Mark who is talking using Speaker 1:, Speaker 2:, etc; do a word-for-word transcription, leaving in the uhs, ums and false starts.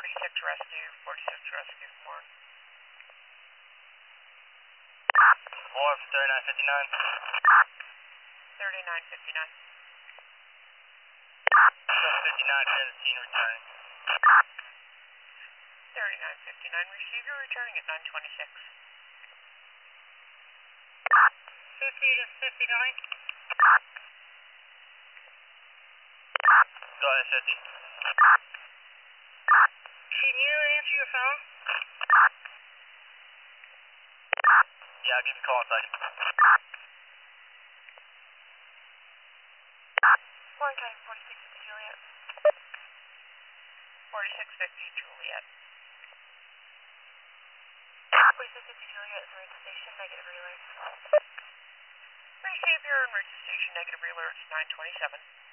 Speaker 1: thirty-six rescue, forty-six rescue, four.
Speaker 2: Four, thirty-nine fifty-nine.
Speaker 1: thirty-nine fifty-nine.
Speaker 2: fifty-nine seventeen returning.
Speaker 1: thirty-nine fifty-nine, receiver returning at nine twenty-six.
Speaker 2: fifty to fifty-nine. Go ahead, fifty. Can you answer your phone? Yeah, I'll give you a call in a second.
Speaker 1: One time, forty-six fifty Juliet. forty-six fifty Juliet. forty-six fifty Juliet, emergency station, negative relay. Receiver, emergency station, negative relay, it's nine twenty-seven.